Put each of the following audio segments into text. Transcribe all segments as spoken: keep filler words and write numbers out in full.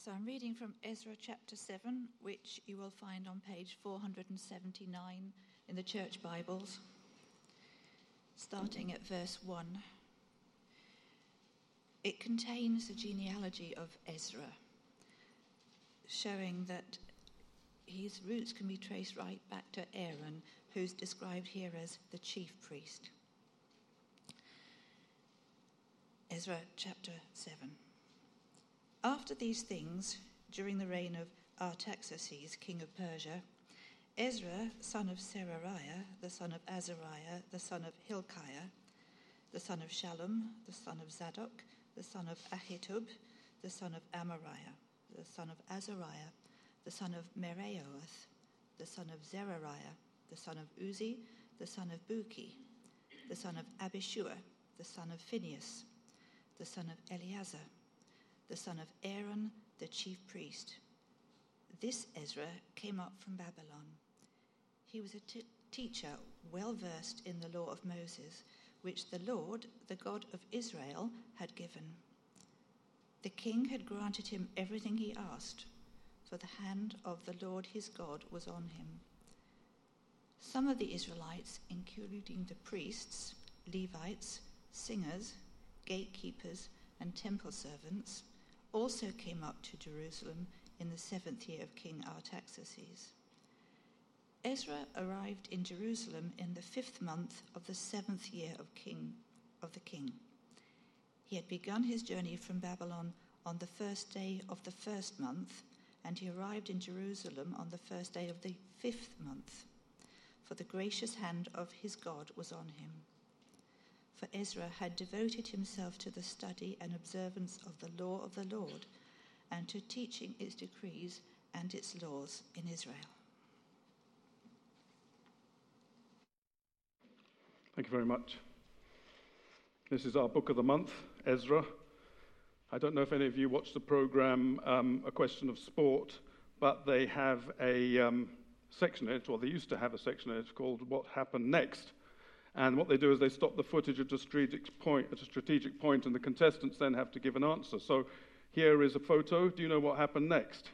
So I'm reading from Ezra chapter seven, which you will find on page four hundred seventy-nine in the Church Bibles, starting at verse one. It contains the genealogy of Ezra, showing that his roots can be traced right back to Aaron, who's described here as the chief priest. Ezra chapter seven. After these things, during the reign of Artaxerxes, king of Persia, Ezra, son of Seraiah, the son of Azariah, the son of Hilkiah, the son of Shallum, the son of Zadok, the son of Ahitub, the son of Amariah, the son of Azariah, the son of Meraioth, the son of Zerariah, the son of Uzi, the son of Buki, the son of Abishua, the son of Phinehas, the son of Eleazar, the son of Aaron, the chief priest. This Ezra came up from Babylon. He was a t- teacher well versed in the law of Moses, which the Lord, the God of Israel, had given. The king had granted him everything he asked, for the hand of the Lord his God was on him. Some of the Israelites, including the priests, Levites, singers, gatekeepers, and temple servants, also came up to Jerusalem in the seventh year of King Artaxerxes. Ezra arrived in Jerusalem in the fifth month of the seventh year of king of the king. He had begun his journey from Babylon on the first day of the first month, and he arrived in Jerusalem on the first day of the fifth month, for the gracious hand of his God was on him. For Ezra had devoted himself to the study and observance of the law of the Lord, and to teaching its decrees and its laws in Israel. Thank you very much. This is our book of the month, Ezra. I don't know if any of you watched the program, um, A Question of Sport, but they have a um, section in it, or they used to have a section in it, called What Happened Next. And what they do is they stop the footage at a strategic point, at a strategic point, and the contestants then have to give an answer. So here is a photo. Do you know what happened next?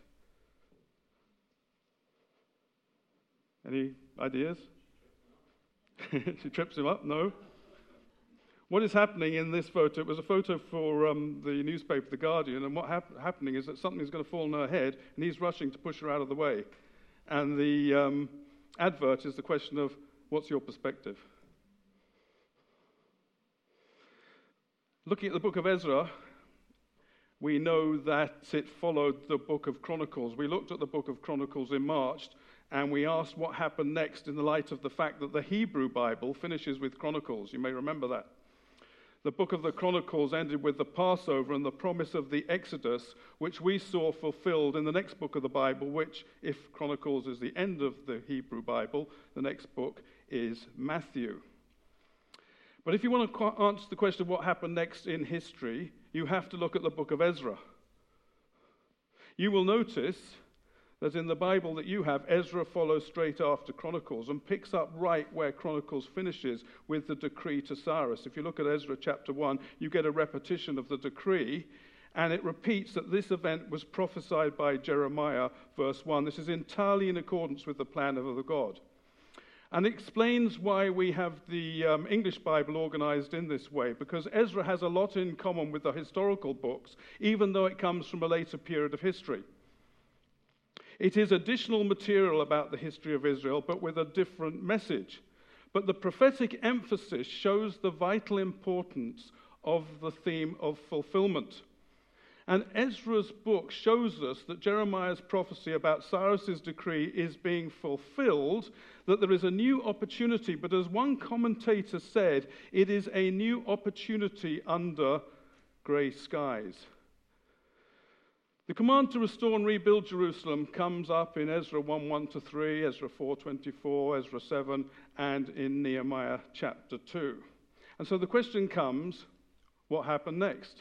Any ideas? She trips him up? No? What is happening in this photo? It was a photo for um, the newspaper, The Guardian, and what hap- happening is that something is going to fall on her head, and he's rushing to push her out of the way. And the um, advert is the question of, what's your perspective? Looking at the book of Ezra, we know that it followed the book of Chronicles. We looked at the book of Chronicles in March, and we asked what happened next in the light of the fact that the Hebrew Bible finishes with Chronicles. You may remember that. The book of the Chronicles ended with the Passover and the promise of the Exodus, which we saw fulfilled in the next book of the Bible, which, if Chronicles is the end of the Hebrew Bible, the next book is Matthew. But if you want to answer the question of what happened next in history, you have to look at the book of Ezra. You will notice that in the Bible that you have, Ezra follows straight after Chronicles and picks up right where Chronicles finishes with the decree to Cyrus. If you look at Ezra chapter one, you get a repetition of the decree, and it repeats that this event was prophesied by Jeremiah, verse one. This is entirely in accordance with the plan of the God. And it explains why we have the um, English Bible organized in this way, because Ezra has a lot in common with the historical books, even though it comes from a later period of history. It is additional material about the history of Israel, but with a different message. But the prophetic emphasis shows the vital importance of the theme of fulfillment. And Ezra's book shows us that Jeremiah's prophecy about Cyrus's decree is being fulfilled, that there is a new opportunity, but as one commentator said, it is a new opportunity under grey skies. The command to restore and rebuild Jerusalem comes up in Ezra one, one to three, Ezra four, twenty-four, Ezra seven, and in Nehemiah chapter two. And so the question comes, what happened next?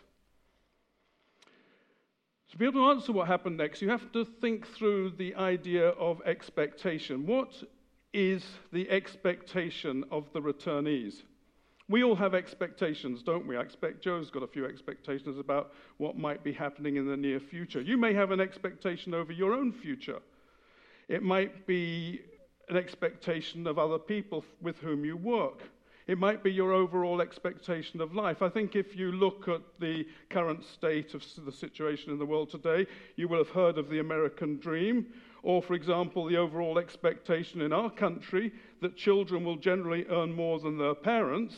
To be able to answer what happened next, you have to think through the idea of expectation. What is the expectation of the returnees? We all have expectations, don't we? I expect Joe's got a few expectations about what might be happening in the near future. You may have an expectation over your own future. It might be an expectation of other people with whom you work. It might be your overall expectation of life. I think if you look at the current state of the situation in the world today, you will have heard of the American dream, or, for example, the overall expectation in our country that children will generally earn more than their parents.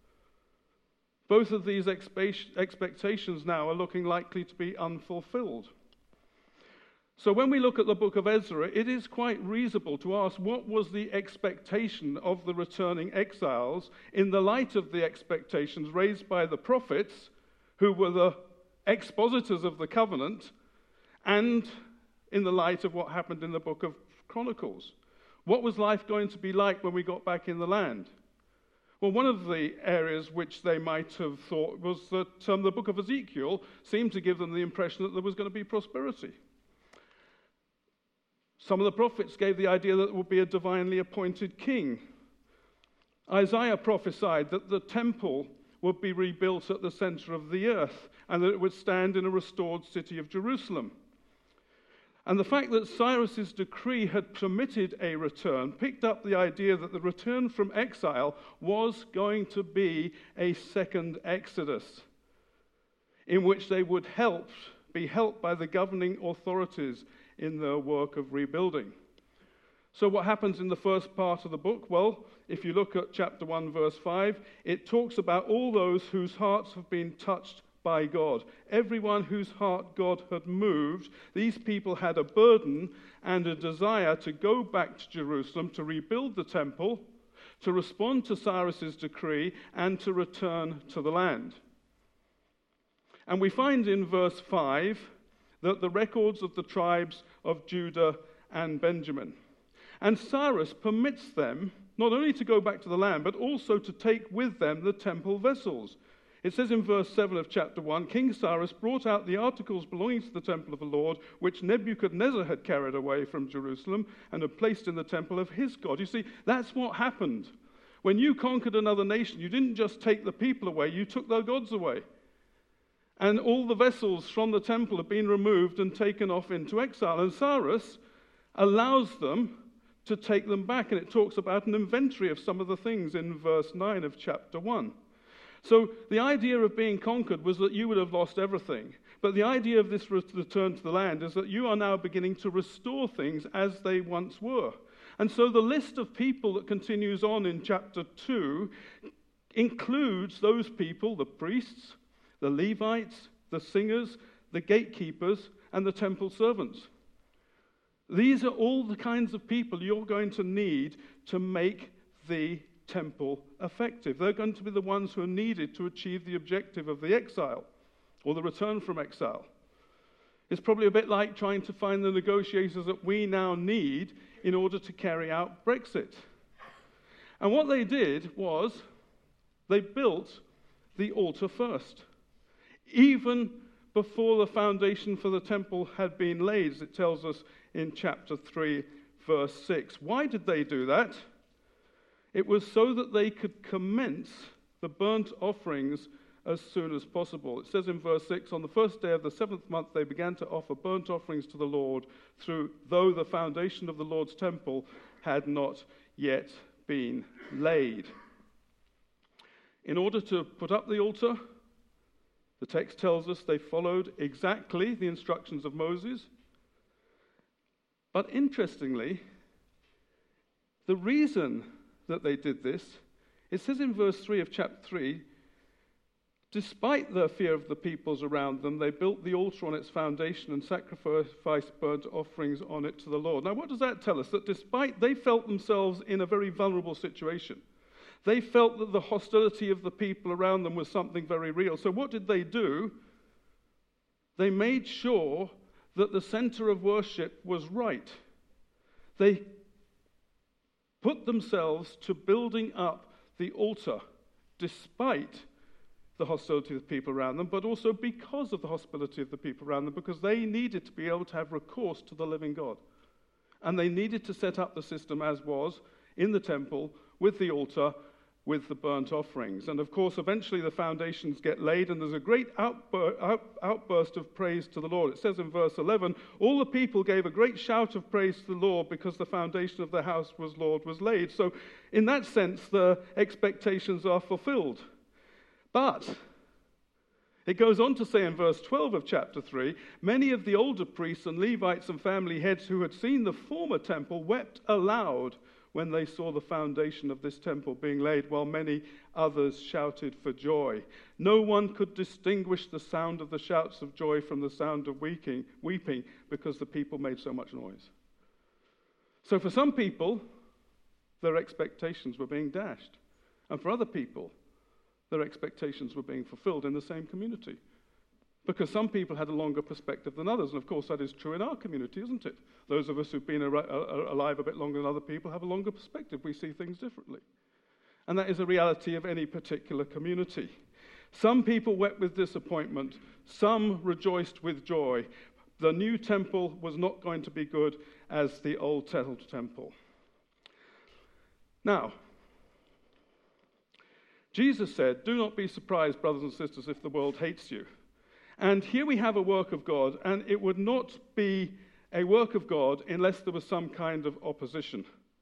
Both of these expe- expectations now are looking likely to be unfulfilled. So when we look at the book of Ezra, it is quite reasonable to ask what was the expectation of the returning exiles in the light of the expectations raised by the prophets, who were the expositors of the covenant, and in the light of what happened in the book of Chronicles. What was life going to be like when we got back in the land? Well, one of the areas which they might have thought was that um, the book of Ezekiel seemed to give them the impression that there was going to be prosperity. Some of the prophets gave the idea that there would be a divinely appointed king. Isaiah prophesied that the temple would be rebuilt at the center of the earth and that it would stand in a restored city of Jerusalem. And the fact that Cyrus's decree had permitted a return picked up the idea that the return from exile was going to be a second Exodus, in which they would help, be helped by the governing authorities in their work of rebuilding. So what happens in the first part of the book? Well, if you look at chapter one, verse five, it talks about all those whose hearts have been touched by God. Everyone whose heart God had moved, these people had a burden and a desire to go back to Jerusalem, to rebuild the temple, to respond to Cyrus's decree, and to return to the land. And we find in verse five that the records of the tribes of Judah and Benjamin. And Cyrus permits them not only to go back to the land, but also to take with them the temple vessels. It says in verse seven of chapter one, King Cyrus brought out the articles belonging to the temple of the Lord, which Nebuchadnezzar had carried away from Jerusalem and had placed in the temple of his God. You see, that's what happened. When you conquered another nation, you didn't just take the people away, you took their gods away. And all the vessels from the temple have been removed and taken off into exile. And Cyrus allows them to take them back. And it talks about an inventory of some of the things in verse nine of chapter one. So the idea of being conquered was that you would have lost everything. But the idea of this return to the land is that you are now beginning to restore things as they once were. And so the list of people that continues on in chapter two includes those people, the priests, the Levites, the singers, the gatekeepers, and the temple servants. These are all the kinds of people you're going to need to make the temple effective. They're going to be the ones who are needed to achieve the objective of the exile, or the return from exile. It's probably a bit like trying to find the negotiators that we now need in order to carry out Brexit. And what they did was they built the altar first. Even before the foundation for the temple had been laid, as it tells us in chapter three, verse six. Why did they do that? It was so that they could commence the burnt offerings as soon as possible. It says in verse six, on the first day of the seventh month they began to offer burnt offerings to the Lord, through though the foundation of the Lord's temple had not yet been laid. In order to put up the altar, the text tells us they followed exactly the instructions of Moses. But interestingly, the reason that they did this, it says in verse three of chapter three, despite the fear of the peoples around them, they built the altar on its foundation and sacrificed burnt offerings on it to the Lord. Now, what does that tell us? That despite they felt themselves in a very vulnerable situation. They felt that the hostility of the people around them was something very real. So what did they do? They made sure that the center of worship was right. They put themselves to building up the altar despite the hostility of the people around them, but also because of the hostility of the people around them, because they needed to be able to have recourse to the living God. And they needed to set up the system as was in the temple with the altar with the burnt offerings. And of course, eventually the foundations get laid, and there's a great outbur- out- outburst of praise to the Lord. It says in verse eleven, all the people gave a great shout of praise to the Lord because the foundation of the house was Lord was laid. So in that sense, the expectations are fulfilled. But it goes on to say in verse twelve of chapter three, many of the older priests and Levites and family heads who had seen the former temple wept aloud when they saw the foundation of this temple being laid, while many others shouted for joy. No one could distinguish the sound of the shouts of joy from the sound of weeping, weeping because the people made so much noise. So for some people, their expectations were being dashed. And for other people, their expectations were being fulfilled in the same community. Because some people had a longer perspective than others. And of course, that is true in our community, isn't it? Those of us who've been alive a bit longer than other people have a longer perspective. We see things differently. And that is a reality of any particular community. Some people wept with disappointment. Some rejoiced with joy. The new temple was not going to be good as the old temple. Now, Jesus said, do not be surprised, brothers and sisters, if the world hates you. And here we have a work of God, and it would not be a work of God unless there was some kind of opposition.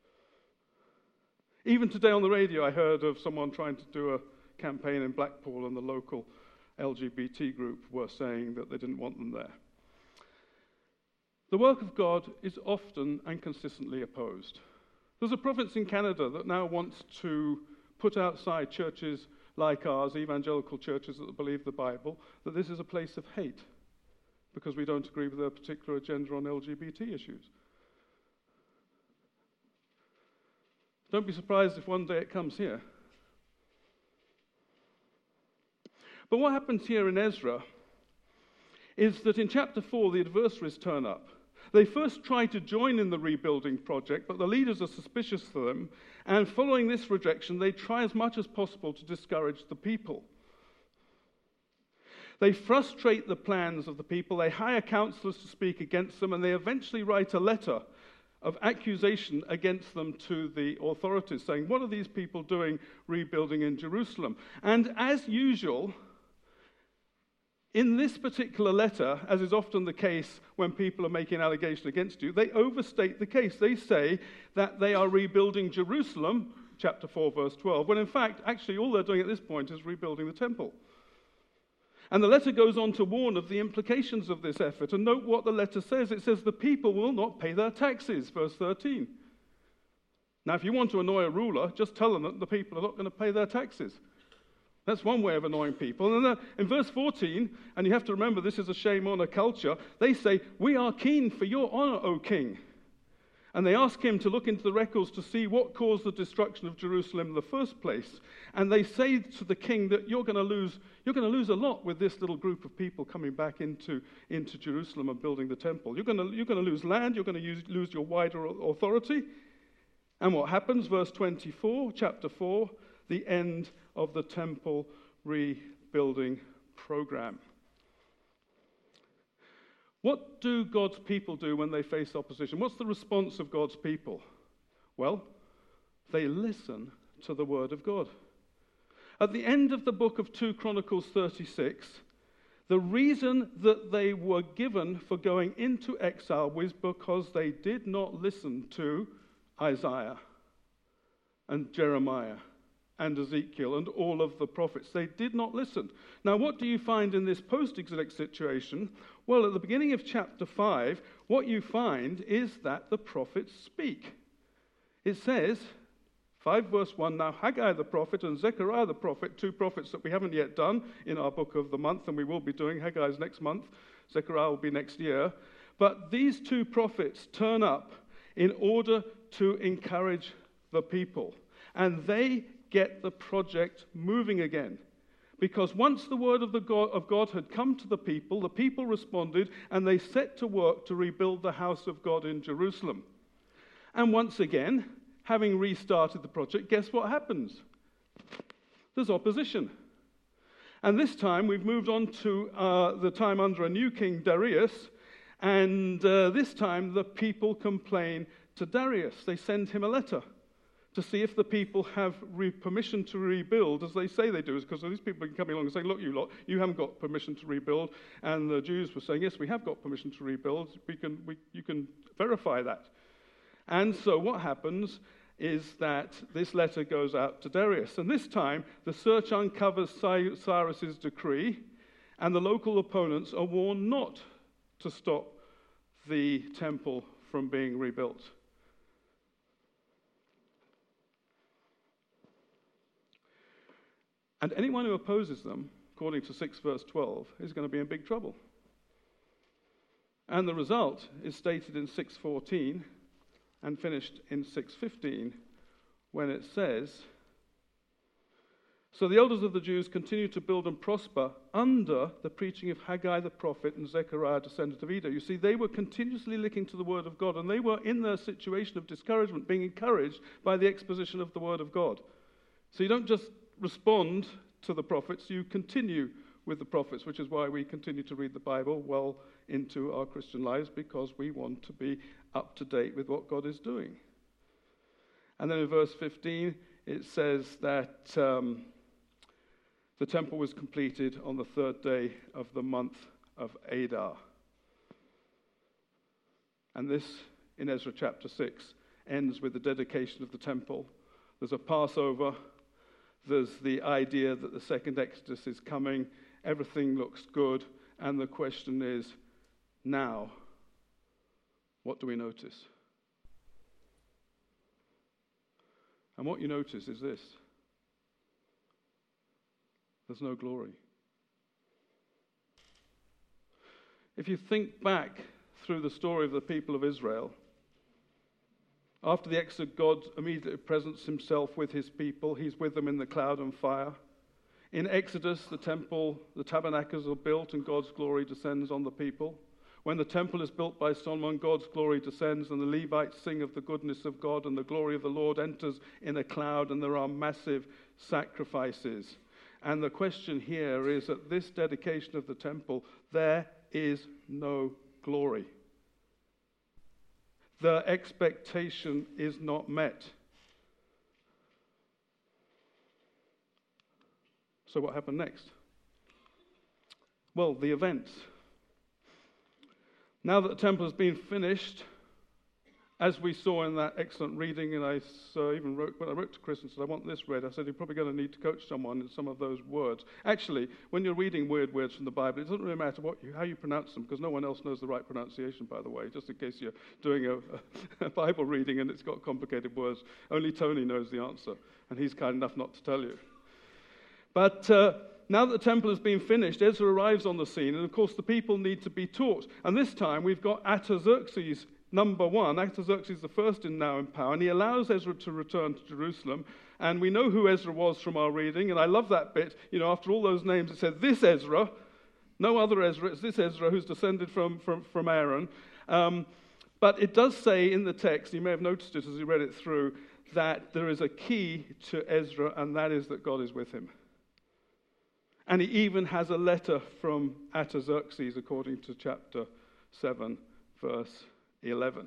Even today on the radio, I heard of someone trying to do a campaign in Blackpool, and the local L G B T group were saying that they didn't want them there. The work of God is often and consistently opposed. There's a province in Canada that now wants to put outside churches like ours, evangelical churches that believe the Bible, that this is a place of hate because we don't agree with their particular agenda on L G B T issues. Don't be surprised if one day it comes here. But what happens here in Ezra is that in chapter four, the adversaries turn up. They first try to join in the rebuilding project, but the leaders are suspicious of them, and following this rejection, they try as much as possible to discourage the people. They frustrate the plans of the people, they hire counselors to speak against them, and they eventually write a letter of accusation against them to the authorities, saying, what are these people doing rebuilding in Jerusalem? And as usual, in this particular letter, as is often the case when people are making an allegation against you, they overstate the case. They say that they are rebuilding Jerusalem, chapter four, verse twelve, when in fact, actually, all they're doing at this point is rebuilding the temple. And the letter goes on to warn of the implications of this effort. And note what the letter says. It says, the people will not pay their taxes, verse thirteen. Now, if you want to annoy a ruler, just tell them that the people are not going to pay their taxes. That's one way of annoying people. And then in verse fourteen, and you have to remember this is a shame-honor culture, they say, we are keen for your honor, O king. And they ask him to look into the records to see what caused the destruction of Jerusalem in the first place. And they say to the king that you're going to lose, you're going to lose a lot with this little group of people coming back into, into Jerusalem and building the temple. You're going to, you're going to lose land, you're going to use, lose your wider authority. And what happens? Verse twenty-four, chapter four, the end of the temple rebuilding program. What do God's people do when they face opposition? What's the response of God's people? Well, they listen to the word of God. At the end of the book of Second Chronicles thirty-six, the reason that they were given for going into exile was because they did not listen to Isaiah and Jeremiah and Ezekiel and all of the prophets. They did not listen. Now, what do you find in this post-exilic situation? Well, at the beginning of chapter five, what you find is that the prophets speak. It says, five verse one, now Haggai the prophet and Zechariah the prophet, two prophets that we haven't yet done in our book of the month, and we will be doing. Haggai's next month, Zechariah will be next year. But these two prophets turn up in order to encourage the people. And they get the project moving again. Because once the word of, the God, of God had come to the people, the people responded and they set to work to rebuild the house of God in Jerusalem. And once again, having restarted the project, guess what happens? There's opposition. And this time we've moved on to uh, the time under a new king, Darius, and uh, this time the people complain to Darius. They send him a letter to see if the people have re- permission to rebuild, as they say they do, because these people are coming along and saying, look, you lot, you haven't got permission to rebuild. And the Jews were saying, yes, we have got permission to rebuild. We can, we, you can verify that. And so what happens is that this letter goes out to Darius. And this time, the search uncovers Cyrus's decree, and the local opponents are warned not to stop the temple from being rebuilt. And anyone who opposes them, according to six verse twelve, is going to be in big trouble. And the result is stated in six fourteen and finished in six fifteen, when it says, so the elders of the Jews continued to build and prosper under the preaching of Haggai the prophet and Zechariah, descendant of Edo. You see, they were continuously looking to the word of God, and they were in their situation of discouragement, being encouraged by the exposition of the word of God. So you don't just respond to the prophets, you continue with the prophets, which is why we continue to read the Bible well into our Christian lives, because we want to be up to date with what God is doing. And then in verse fifteen, it says that um, the temple was completed on the third day of the month of Adar. And this, in Ezra chapter six, ends with the dedication of the temple. There's a Passover. There's the idea that the second Exodus is coming. Everything looks good. And the question is, now, what do we notice? And what you notice is this. There's no glory. If you think back through the story of the people of Israel, after the Exodus, God immediately presents himself with his people. He's with them in the cloud and fire. In Exodus, the temple, the tabernacles are built and God's glory descends on the people. When the temple is built by Solomon, God's glory descends and the Levites sing of the goodness of God, and the glory of the Lord enters in a cloud, and there are massive sacrifices. And the question here is, at this dedication of the temple, there is no glory. The expectation is not met. So what happened next? Well, the events. Now that the temple has been finished, as we saw in that excellent reading, and I uh, even wrote, when I wrote to Chris and said, I want this read, I said, you're probably going to need to coach someone in some of those words. Actually, when you're reading weird words from the Bible, it doesn't really matter what you, how you pronounce them, because no one else knows the right pronunciation, by the way, just in case you're doing a, a Bible reading and it's got complicated words. Only Tony knows the answer, and he's kind enough not to tell you. But uh, now that the temple has been finished, Ezra arrives on the scene, and of course the people need to be taught. And this time we've got Artaxerxes number one. Artaxerxes the first in now in power, and he allows Ezra to return to Jerusalem. And we know who Ezra was from our reading, and I love that bit. You know, after all those names, it said, this Ezra, no other Ezra, it's this Ezra who's descended from, from, from Aaron. Um, but it does say in the text, you may have noticed it as you read it through, that there is a key to Ezra, and that is that God is with him. And he even has a letter from Artaxerxes, according to chapter seven, verse eleven.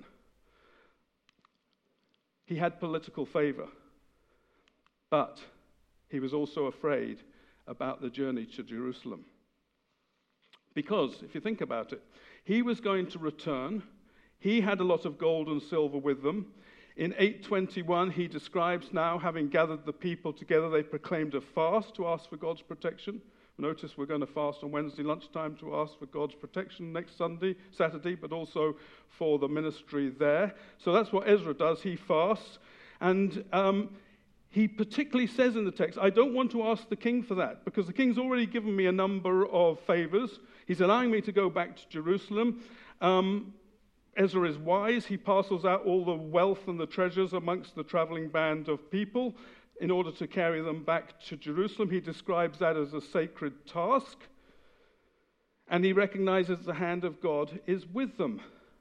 He had political favor, but he was also afraid about the journey to Jerusalem. Because, if you think about it, he was going to return. He had a lot of gold and silver with them. In eight twenty-one, he describes now, having gathered the people together, they proclaimed a fast to ask for God's protection. Notice we're going to fast on Wednesday lunchtime to ask for God's protection next Sunday, Saturday, but also for the ministry there. So that's what Ezra does. He fasts. And um, he particularly says in the text, I don't want to ask the king for that, because the king's already given me a number of favors. He's allowing me to go back to Jerusalem. Um, Ezra is wise. He parcels out all the wealth and the treasures amongst the traveling band of people in order to carry them back to Jerusalem. He describes that as a sacred task. And he recognizes the hand of God is with them.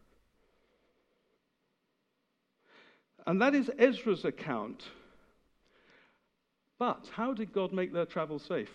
And that is Ezra's account. But how did God make their travel safe?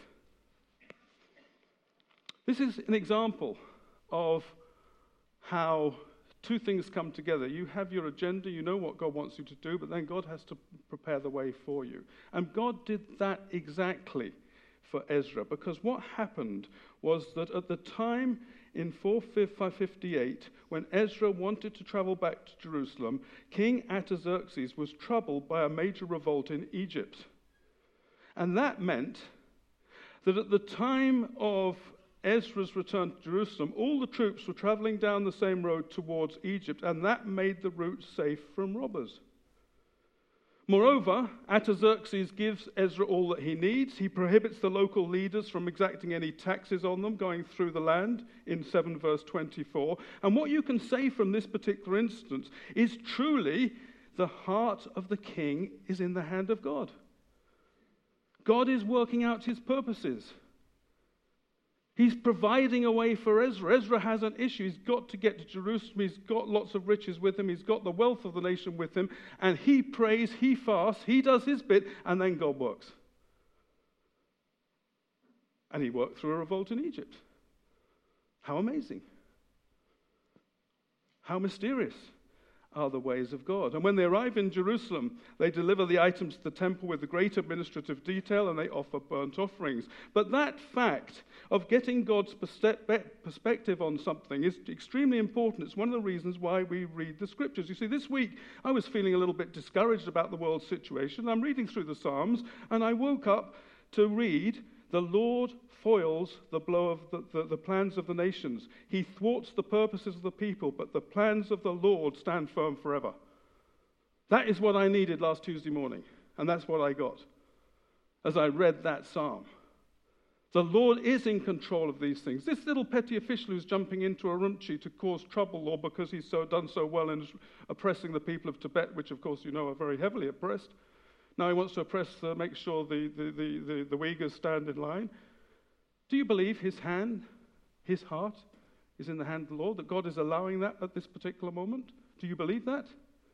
This is an example of how two things come together. You have your agenda, you know what God wants you to do, but then God has to prepare the way for you. And God did that exactly for Ezra, because what happened was that at the time in four fifty-eight, when Ezra wanted to travel back to Jerusalem, King Artaxerxes was troubled by a major revolt in Egypt. And that meant that at the time of Ezra's return to Jerusalem, all the troops were traveling down the same road towards Egypt, and that made the route safe from robbers. Moreover, Artaxerxes gives Ezra all that he needs. He prohibits the local leaders from exacting any taxes on them going through the land in seven verse twenty-four. And what you can say from this particular instance is truly the heart of the king is in the hand of God. God is working out his purposes. He's providing a way for Ezra. Ezra has an issue. He's got to get to Jerusalem. He's got lots of riches with him. He's got the wealth of the nation with him. And he prays, he fasts, he does his bit, and then God works. And he worked through a revolt in Egypt. How amazing. How mysterious are the ways of God. And when they arrive in Jerusalem, they deliver the items to the temple with great administrative detail, and they offer burnt offerings. But that fact of getting God's perspective on something is extremely important. It's one of the reasons why we read the scriptures. You see, this week I was feeling a little bit discouraged about the world situation. I'm reading through the Psalms, and I woke up to read, "The Lord foils the blow of the, the, the plans of the nations. He thwarts the purposes of the people, but the plans of the Lord stand firm forever." That is what I needed last Tuesday morning, and that's what I got as I read that psalm. The Lord is in control of these things. This little petty official who's jumping into Urumqi to cause trouble, or because he's so done so well in oppressing the people of Tibet, which of course you know are very heavily oppressed. Now he wants to oppress, uh, make sure the, the, the, the, the Uyghurs stand in line. Do you believe his hand, his heart, is in the hand of the Lord, that God is allowing that at this particular moment? Do you believe that?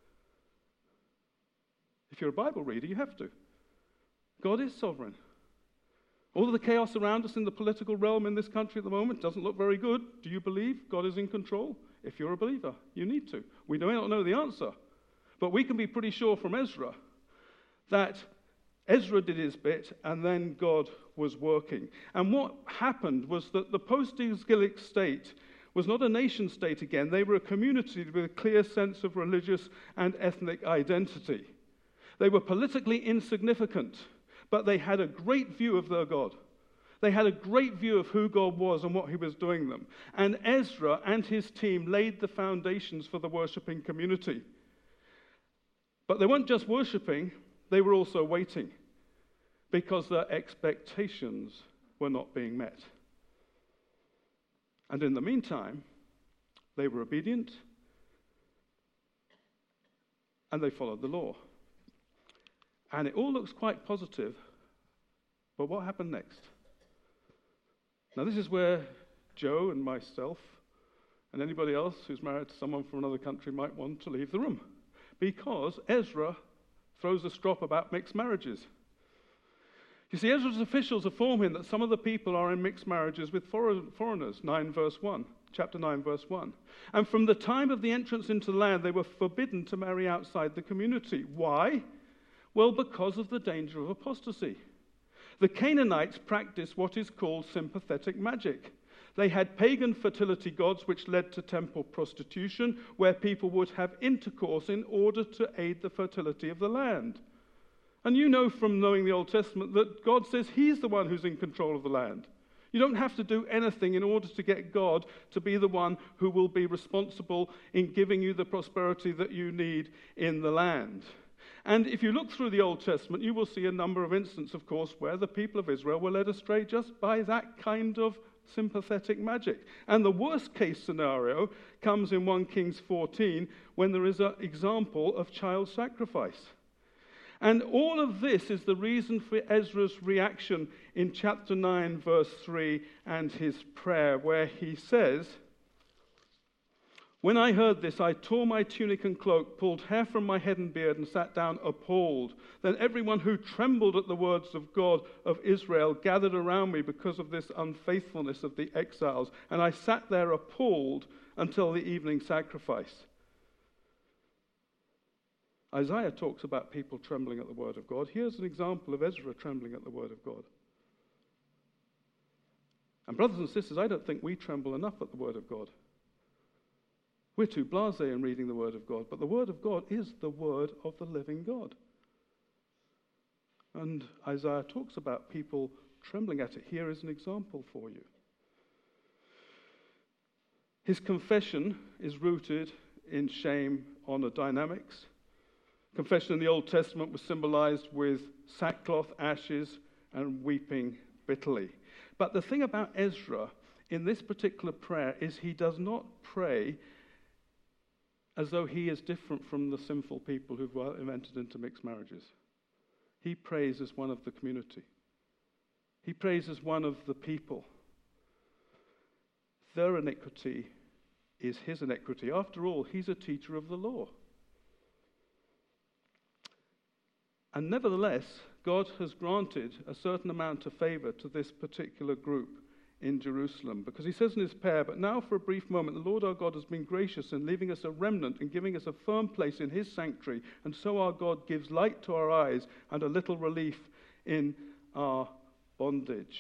If you're a Bible reader, you have to. God is sovereign. All of the chaos around us in the political realm in this country at the moment doesn't look very good. Do you believe God is in control? If you're a believer, you need to. We may not know the answer, but we can be pretty sure from Ezra that Ezra did his bit, and then God was working. And what happened was that the post-exilic state was not a nation state again. They were a community with a clear sense of religious and ethnic identity. They were politically insignificant, but they had a great view of their God. They had a great view of who God was and what he was doing them. And Ezra and his team laid the foundations for the worshipping community. But they weren't just worshipping, they were also waiting, because their expectations were not being met. And in the meantime, they were obedient and they followed the law. And it all looks quite positive, but what happened next? Now this is where Joe and myself and anybody else who's married to someone from another country might want to leave the room, because Ezra throws a strop about mixed marriages. You see, Ezra's officials inform him that some of the people are in mixed marriages with foreigners, nine verse one, chapter nine verse one. And from the time of the entrance into the land, they were forbidden to marry outside the community. Why? Well, because of the danger of apostasy. The Canaanites practiced what is called sympathetic magic. They had pagan fertility gods which led to temple prostitution, where people would have intercourse in order to aid the fertility of the land. And you know from knowing the Old Testament that God says he's the one who's in control of the land. You don't have to do anything in order to get God to be the one who will be responsible in giving you the prosperity that you need in the land. And if you look through the Old Testament, you will see a number of instances, of course, where the people of Israel were led astray just by that kind of sympathetic magic. And the worst case scenario comes in First Kings fourteen, when there is an example of child sacrifice. And all of this is the reason for Ezra's reaction in chapter nine, verse three, and his prayer, where he says, "When I heard this, I tore my tunic and cloak, pulled hair from my head and beard, and sat down appalled. Then everyone who trembled at the words of God of Israel gathered around me because of this unfaithfulness of the exiles. And I sat there appalled until the evening sacrifice. Isaiah talks about people trembling at the word of God. Here's an example of Ezra trembling at the word of God. And brothers and sisters, I don't think we tremble enough at the word of God. We're too blasé in reading the word of God, but the word of God is the word of the living God. And Isaiah talks about people trembling at it. Here is an example for you. His confession is rooted in shame, honor dynamics. Confession in the Old Testament was symbolized with sackcloth, ashes, and weeping bitterly. But the thing about Ezra in this particular prayer is he does not pray as though he is different from the sinful people who've entered into mixed marriages. He prays as one of the community. He prays as one of the people. Their iniquity is his iniquity. After all, he's a teacher of the law. And nevertheless, God has granted a certain amount of favor to this particular group in Jerusalem, because he says in his prayer, "But now for a brief moment, the Lord our God has been gracious in leaving us a remnant and giving us a firm place in his sanctuary, and so our God gives light to our eyes and a little relief in our bondage."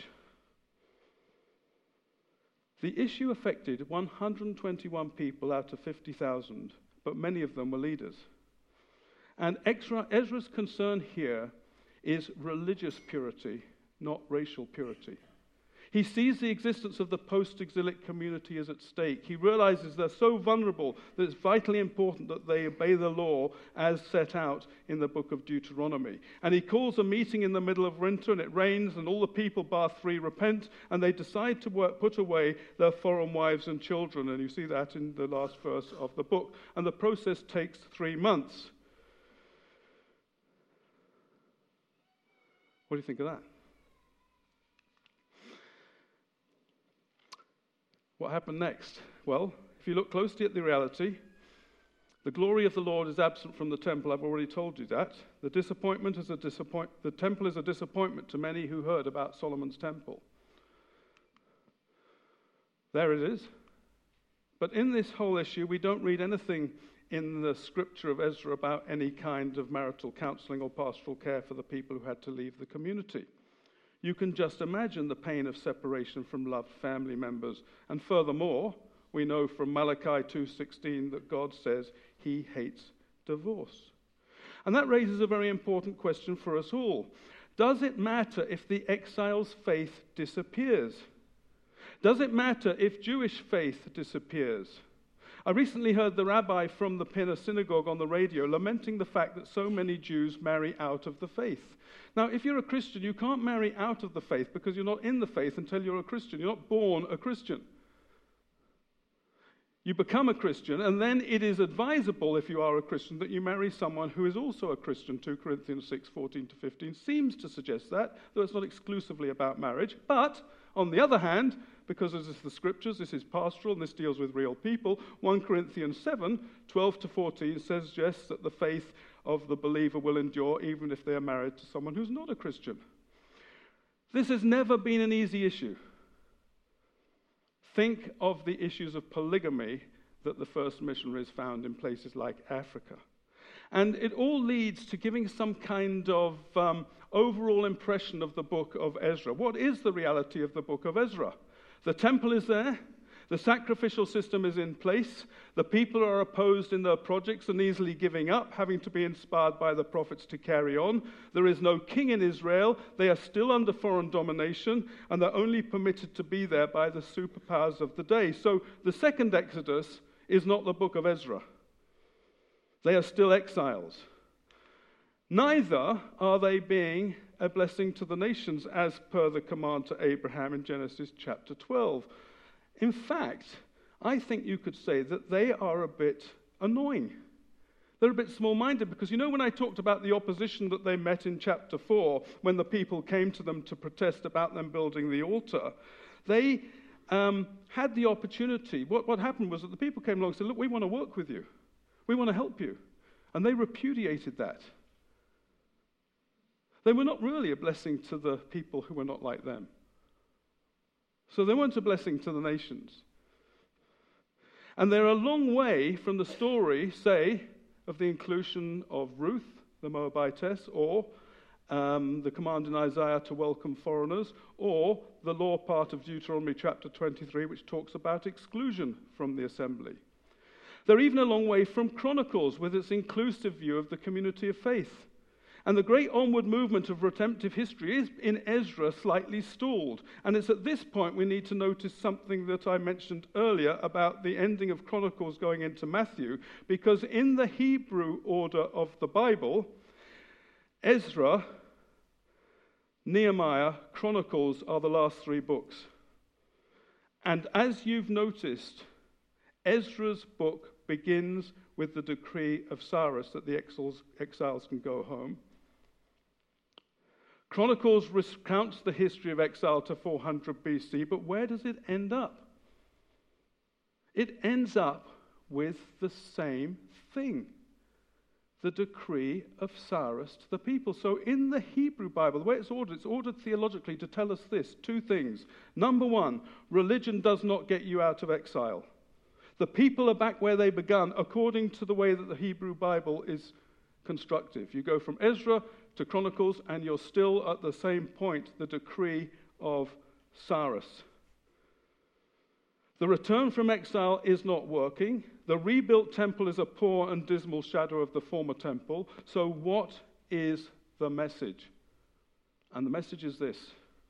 The issue affected one hundred twenty-one people out of fifty thousand, but many of them were leaders. And Ezra's concern here is religious purity, not racial purity. He sees the existence of the post-exilic community as at stake. He realizes they're so vulnerable that it's vitally important that they obey the law as set out in the book of Deuteronomy. And he calls a meeting in the middle of winter, and it rains, and all the people, bar three, repent, and they decide to work, put away their foreign wives and children. And you see that in the last verse of the book. And the process takes three months. What do you think of that? What happened next? Well, if you look closely at the reality, the glory of the Lord is absent from the temple. I've already told you that. The disappointment is a disappoint. The temple is a disappointment to many who heard about Solomon's temple. There it is. But in this whole issue, we don't read anything in the scripture of Ezra about any kind of marital counseling or pastoral care for the people who had to leave the community. You can just imagine the pain of separation from loved family members. And furthermore, we know from Malachi two sixteen that God says he hates divorce. And that raises a very important question for us all. Does it matter if the exile's faith disappears? Does it matter if Jewish faith disappears? I recently heard the rabbi from the Pinner synagogue on the radio lamenting the fact that so many Jews marry out of the faith. Now, if you're a Christian, you can't marry out of the faith because you're not in the faith until you're a Christian. You're not born a Christian. You become a Christian, and then it is advisable, if you are a Christian, that you marry someone who is also a Christian. Two Corinthians six fourteen to fifteen seems to suggest that, though it's not exclusively about marriage. But, on the other hand, because this is the scriptures, this is pastoral, and this deals with real people, First Corinthians seven twelve to fourteen suggests that the faith of the believer will endure even if they are married to someone who's not a Christian. This has never been an easy issue. Think of the issues of polygamy that the first missionaries found in places like Africa. And it all leads to giving some kind of um, overall impression of the book of Ezra. What is the reality of the book of Ezra? The temple is there. The sacrificial system is in place. The people are opposed in their projects and easily giving up, having to be inspired by the prophets to carry on. There is no king in Israel. They are still under foreign domination, and they're only permitted to be there by the superpowers of the day. So the second Exodus is not the book of Ezra. They are still exiles. Neither are they being a blessing to the nations as per the command to Abraham in Genesis chapter twelve. In fact, I think you could say that they are a bit annoying. They're a bit small-minded because, you know, when I talked about the opposition that they met in chapter four, when the people came to them to protest about them building the altar, they um, had the opportunity. What, what happened was that the people came along and said, look, we want to work with you. We want to help you. And they repudiated that. They were not really a blessing to the people who were not like them. So they weren't a blessing to the nations. And they're a long way from the story, say, of the inclusion of Ruth, the Moabitess, or um, the command in Isaiah to welcome foreigners, or the law part of Deuteronomy chapter twenty-three, which talks about exclusion from the assembly. They're even a long way from Chronicles, with its inclusive view of the community of faith. And the great onward movement of redemptive history is, in Ezra, slightly stalled. And it's at this point we need to notice something that I mentioned earlier about the ending of Chronicles going into Matthew, because in the Hebrew order of the Bible, Ezra, Nehemiah, Chronicles are the last three books. And as you've noticed, Ezra's book begins with the decree of Cyrus that the exiles, exiles can go home. Chronicles recounts the history of exile to four hundred B C, but where does it end up? It ends up with the same thing, the decree of Cyrus to the people. So in the Hebrew Bible, the way it's ordered, it's ordered theologically to tell us this, two things. Number one, religion does not get you out of exile. The people are back where they began according to the way that the Hebrew Bible is constructive. You go from Ezra to Chronicles and you're still at the same point, the decree of Cyrus. The return from exile is not working. The rebuilt temple is a poor and dismal shadow of the former temple. So what is the message? And the message is this.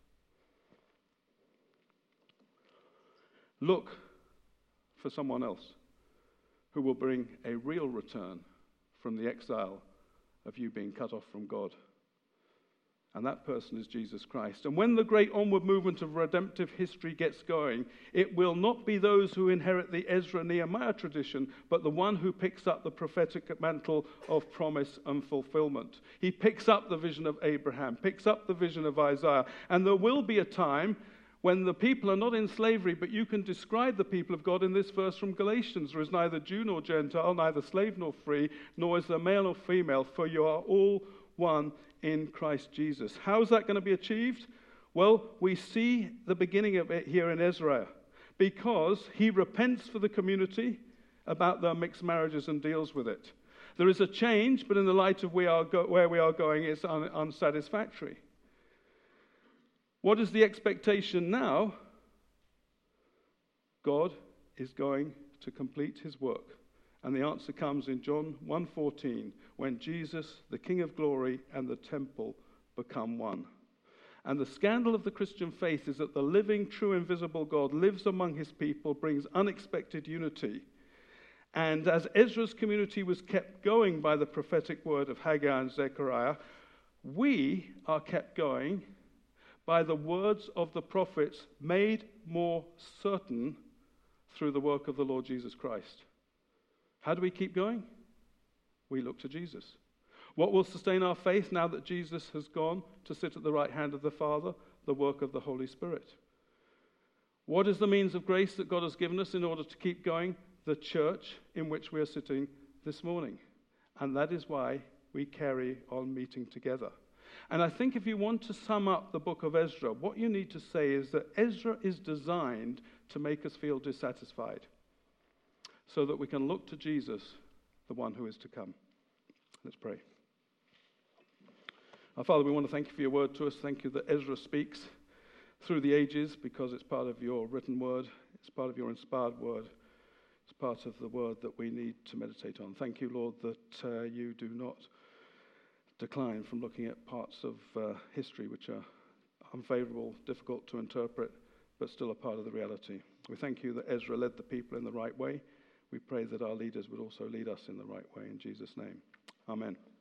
Look for someone else who will bring a real return from the exile of you being cut off from God. And that person is Jesus Christ. And when the great onward movement of redemptive history gets going, it will not be those who inherit the Ezra-Nehemiah tradition, but the one who picks up the prophetic mantle of promise and fulfillment. He picks up the vision of Abraham, picks up the vision of Isaiah. And there will be a time when the people are not in slavery, but you can describe the people of God in this verse from Galatians. There is neither Jew nor Gentile, neither slave nor free, nor is there male nor female, for you are all one in Christ Jesus. How is that going to be achieved? Well, we see the beginning of it here in Ezra, because he repents for the community about their mixed marriages and deals with it. There is a change, but in the light of we are go- where we are going, it's un- unsatisfactory. What is the expectation now? God is going to complete his work. And the answer comes in John one fourteen, when Jesus, the King of glory, and the temple become one. And the scandal of the Christian faith is that the living, true, invisible God lives among his people, brings unexpected unity. And as Ezra's community was kept going by the prophetic word of Haggai and Zechariah, we are kept going by the words of the prophets made more certain through the work of the Lord Jesus Christ. How do we keep going? We look to Jesus. What will sustain our faith now that Jesus has gone to sit at the right hand of the Father? The work of the Holy Spirit. What is the means of grace that God has given us in order to keep going? The church in which we are sitting this morning. And that is why we carry on meeting together. And I think if you want to sum up the book of Ezra, what you need to say is that Ezra is designed to make us feel dissatisfied, so that we can look to Jesus, the one who is to come. Let's pray. Our Father, we want to thank you for your word to us. Thank you that Ezra speaks through the ages, because it's part of your written word. It's part of your inspired word. It's part of the word that we need to meditate on. Thank you, Lord, that uh, you do not decline from looking at parts of uh, history which are unfavorable, difficult to interpret, but still a part of the reality. We thank you that Ezra led the people in the right way. We pray that our leaders would also lead us in the right way. In Jesus' name, amen.